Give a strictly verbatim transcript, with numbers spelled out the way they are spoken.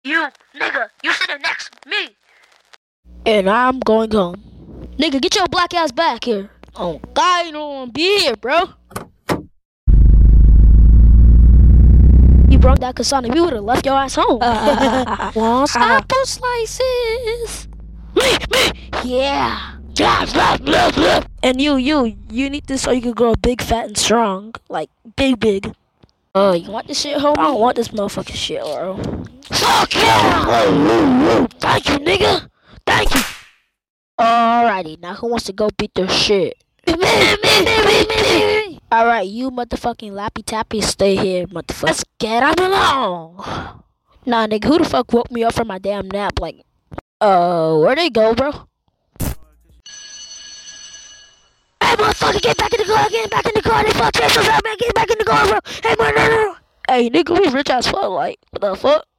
You, nigga, you sitting next to me. And I'm going home. Nigga, get your black ass back here. Oh, God, you don't want to be here, bro. You broke that Kasana, we would have left your ass home. Uh, Want apple slices? Me, me, yeah. Blah, blah, blah, blah. And you, you, you need this so you can grow big, fat, and strong. Like, big, big. Uh, you want this shit, homie? I don't want this motherfucking shit, bro. Fuck yeah! Thank you, nigga. Thank you. Alrighty, now who wants to go beat their shit? Alright, you motherfucking lappy tappy, stay here, motherfucker. Let's get on along. Nah, nigga, who the fuck woke me up from my damn nap? Like, uh, where'd they go, bro? Hey, motherfucker, get back in the car, get back in the car. They fuck this up, man. Get back in the car, bro. Hey, man, no, no, no. Hey, nigga, we rich as fuck. Like, what the fuck?